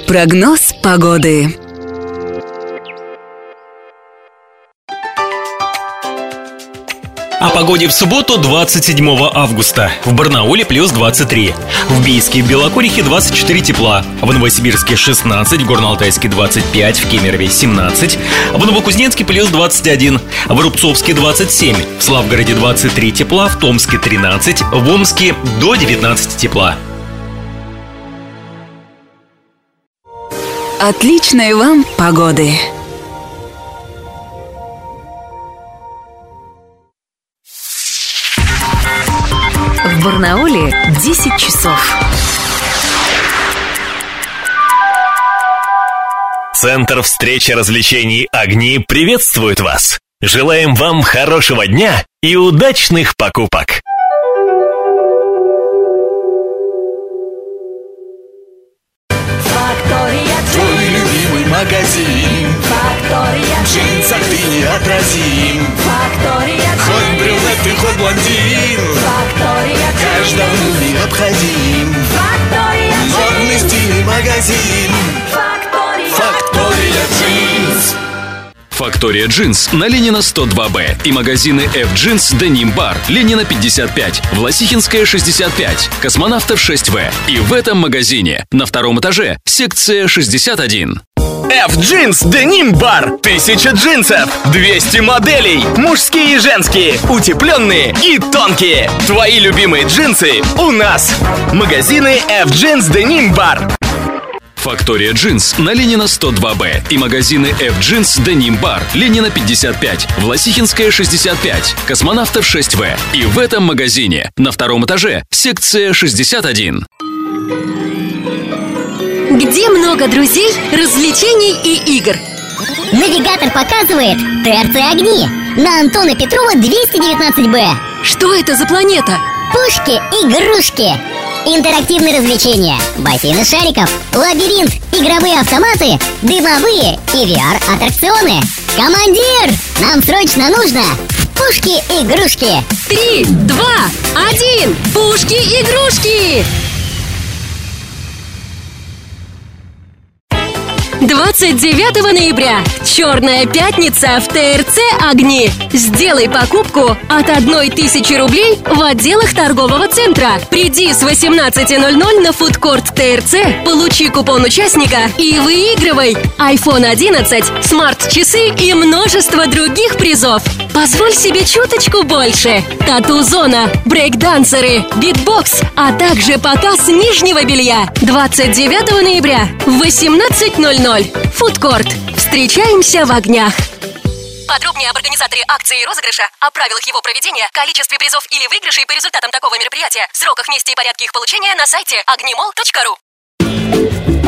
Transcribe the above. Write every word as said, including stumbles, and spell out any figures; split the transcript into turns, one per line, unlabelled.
Прогноз погоды.
О погоде в субботу, двадцать седьмого августа. В Барнауле плюс двадцать три. В Бийске и Белокурихе двадцать четыре тепла. В Новосибирске шестнадцать, в Горно-Алтайске двадцать пять, в Кемерове семнадцать. В Новокузнецке плюс двадцать один. В Рубцовске двадцать семь. В Славгороде двадцать три тепла. В Томске тринадцать. В Омске до девятнадцати тепла.
Отличной вам погоды! В Барнауле десять часов.
Центр встречи развлечений «Огни» приветствует вас. Желаем вам хорошего дня и удачных покупок.
Твой любимый магазин. Фактория. В джинсах ты неотразим. Фактория. Хоть брюнет ты, хоть блондин. Фактория. Каждому необходим. Фактория. Модный стильный магазин. Фактория. Фактория джинс.
Фактория Джинс на Ленина сто два бэ и магазины F-Jeans Denim Bar, Ленина пятьдесят пять, Власихинская шестьдесят пять, Космонавтов шесть вэ. И в этом магазине на втором этаже секция шестьдесят один.
F-Jeans Denim Bar. Тысяча джинсов, двести моделей, мужские и женские, утепленные и тонкие. Твои любимые джинсы у нас. Магазины F-Jeans Denim Bar.
Фактория Джинс на Ленина сто два бэ и магазины F-Jeans Denim Bar, Ленина пятьдесят пять, Власихинская шестьдесят пять, Космонавтов шесть вэ. И в этом магазине на втором этаже секция шестьдесят один.
Где много друзей, развлечений и игр.
Навигатор показывает ТРЦ «Огни» на Антона Петрова двести девятнадцать бэ.
Что это за планета?
Пушки-игрушки. Интерактивные развлечения, бассейны шариков, лабиринт, игровые автоматы, дымовые и ви ар-аттракционы. Командир, нам срочно нужно пушки-игрушки.
Три, два, один, пушки-игрушки! двадцать девятого ноября. Черная пятница в ТРЦ «Огни». Сделай покупку от одной тысячи рублей в отделах торгового центра. Приди с восемнадцати ноль-ноль на фудкорт ТРЦ, получи купон участника и выигрывай айфон одиннадцать, смарт-часы и множество других призов. Позволь себе чуточку больше. Тату-зона, брейк-дансеры, битбокс, а также показ нижнего белья. двадцать девятого ноября в восемнадцать ноль-ноль. Фудкорт. Встречаемся в огнях.
Подробнее об организаторе акции и розыгрыша, о правилах его проведения, количестве призов или выигрышей по результатам такого мероприятия, сроках, месте и порядке их получения на сайте огнимолл точка ру.